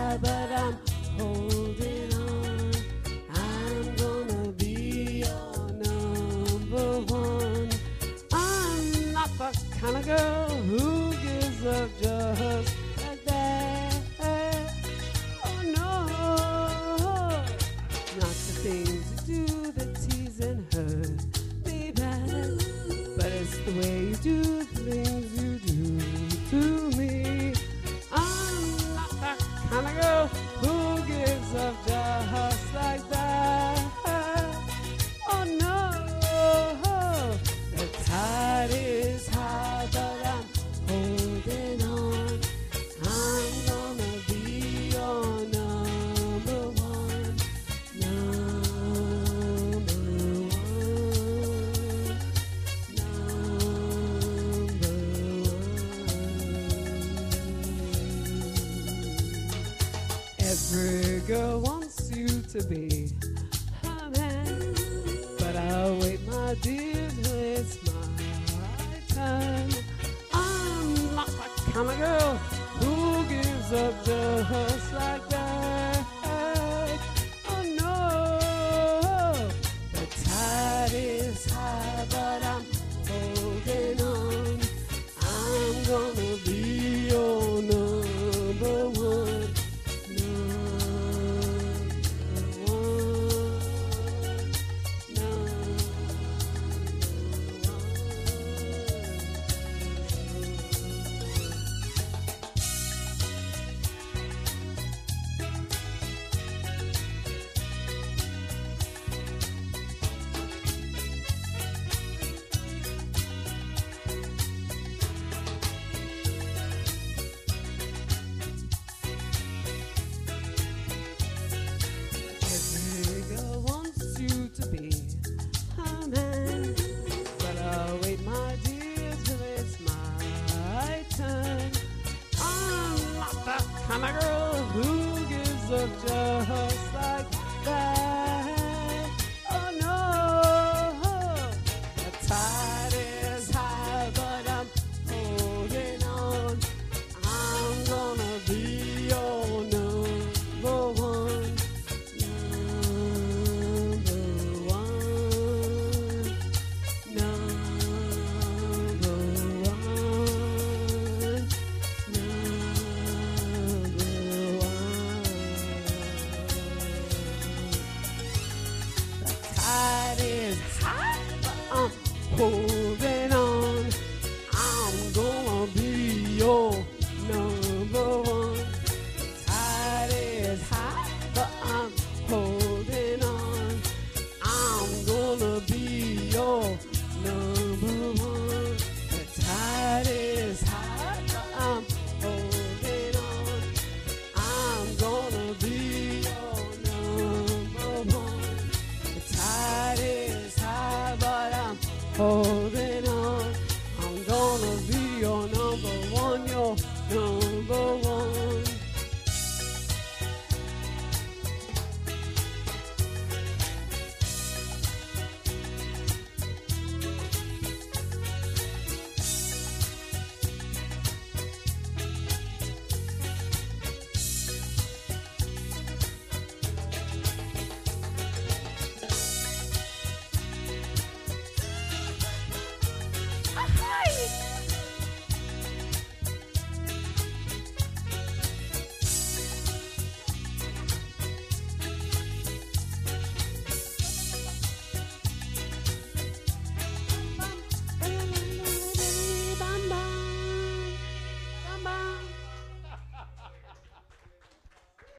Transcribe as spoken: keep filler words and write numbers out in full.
high, but I'm holding on. I'm gonna be your number one. I'm not the kind of girl who gives up just like that. Oh no, not the things you do that tease and hurt me bad, but it's the way you do the things you do to me. I'm not that kind of girl who gives up just like that. Oh no, the tide is high, but I'm holding on. I'm gonna be your number one, number one, number one. Every girl wants you to be her man, but I'll wait, my dear, till it's my time. I'm not that kind of girl who gives up just like that. Oh no, the tide is high, but I'm holding on. I'm gonna be your number one, number one, number Every girl wants you to be her man, but I'll wait, my dear, till it's my turn. I'm not that kind of girl who gives up just like that. Oh no, the tide is high, but I'm holding on. I'm gonna be your number one, number one, number one, number one. The tide is high, but I'm holding on. I'm gonna be your number one. The tide is high, but I'm holding on. I'm gonna be your number one. The tide is high, but I'm holding on. I'm gonna be your number one. The tide is high, but I'm holding